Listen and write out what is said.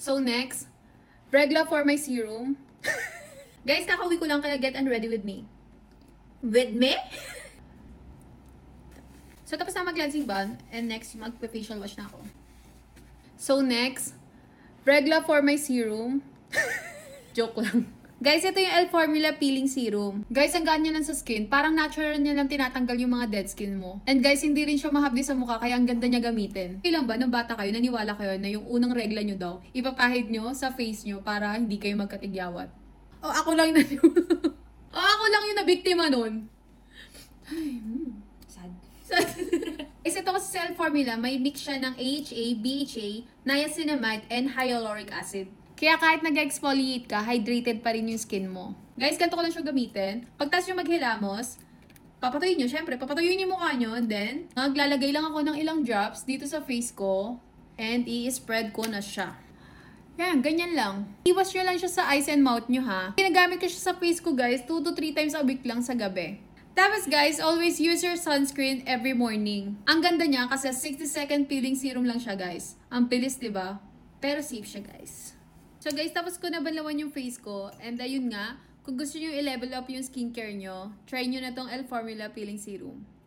So next, Regla for my serum. Guys, kakauwi ko lang kaya get and ready with me. With me? So tapos na mag-cleansing balm and next mag-facial wash na ako. So next, Regla for my serum. Joke lang. Guys, ito yung L Formula Peeling Serum. Guys, ang gaan niya lang sa skin. Parang natural niya lang tinatanggal yung mga dead skin mo. And guys, hindi rin siya mahapdi sa mukha kaya ang ganda niya gamitin. Kailan ba, nung bata kayo, naniwala kayo na yung unang regla nyo daw, ipapahid nyo sa face nyo para hindi kayo magkatigyawat. O ako lang yung ako lang yung nabiktima nun. Ay, Sad. Is ito kasi sa L Formula, may mix siya ng AHA, BHA, niacinamide, and hyaluronic acid. Kaya kahit nag-exfoliate ka, hydrated pa rin yung skin mo. Guys, ganito ko lang siya gamitin. Pagtas nyo maghilamos, papatuyin nyo, syempre, papatuyin yung mukha nyo, and then, maglalagay lang ako ng ilang drops dito sa face ko, and i-spread ko na siya. Yan, ganyan lang. Iwas nyo lang siya sa eyes and mouth nyo, ha. Ginagamit ko siya sa face ko, guys, 2 to 3 times a week lang sa gabi. Tapos guys, always use your sunscreen every morning. Ang ganda niya kasi 60-second peeling serum lang siya, guys. Ang bilis, 'di ba? Pero safe siya, guys. So guys, tapos ko na banlawan yung face ko. And ayun nga, kung gusto niyo i-level up yung skincare nyo, try nyo na tong L Formula Peeling Serum.